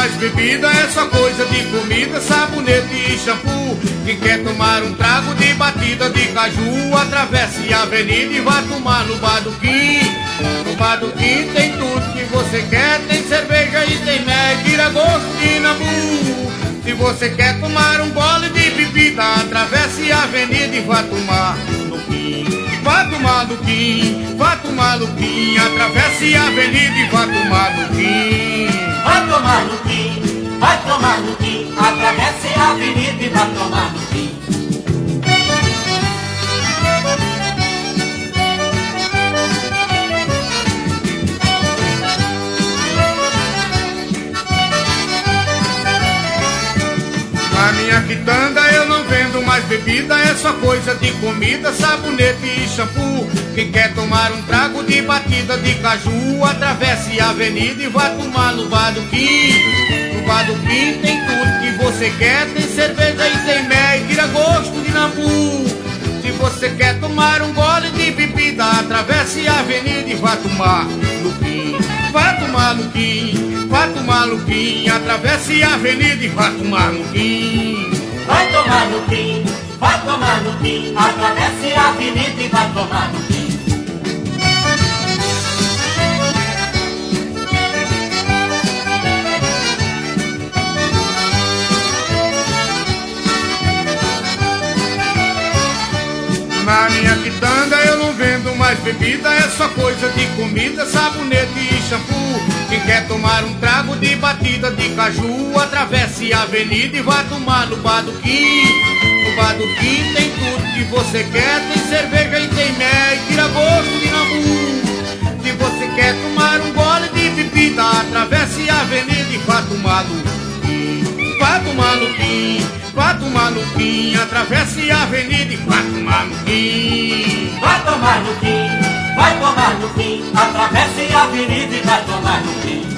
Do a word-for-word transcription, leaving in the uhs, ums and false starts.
mais bebida, é só coisa de comida, sabonete e shampoo. Quem quer tomar um trago de batida de caju, atravesse a avenida e vá tomar no Baduquim. No Baduquim tem tudo que você quer, tem cerveja e tem mel, tira gosto de nambu. Se você quer tomar um gole de bebida, atravesse a avenida e vá tomar no Quim. Vá tomar no Quim, vá tomar no Quim, atravesse a avenida e vá tomar no Quim. Vai tomar no Quim, vai tomar no Quim, atravesse a avenida e vai tomar no Quim. Na minha quitanda eu não vendo mais bebida, é só coisa de comida, sabonete e shampoo. Quem quer tomar um trago de batida de caju, atravesse a avenida e vá tomar no Baduquim. No Baduquim tem tudo que você quer, tem cerveja e tem mel, e tira gosto de nambu. Se você quer tomar um gole de bebida, atravesse a avenida e vá tomar no Quim. Vá tomar no Quim, vá tomar no Quim, atravesse a avenida e vá tomar no Quim. Vai tomar no Quim, vai tomar no Quim, atravesse a avenida e vai tomar no Quim. Na minha quitanda eu não vendo mais bebida, é só coisa de comida, sabonete e shampoo. Quem quer tomar um trago de batida de caju, atravesse a avenida e vá tomar no Baduquim. No Baduquim tem tudo que você quer, tem cerveja e tem mel, e tira gosto de nambu. Se você quer tomar um gole de bebida, atravesse a avenida e vá tomar no Quim. Vá tomar no Quim, vá tomar no Quim, atravesse a avenida e vá tomar no Quim. Vai tomar no Quim, vai tomar no Quim, atravesse a avenida e vai tomar no Quim.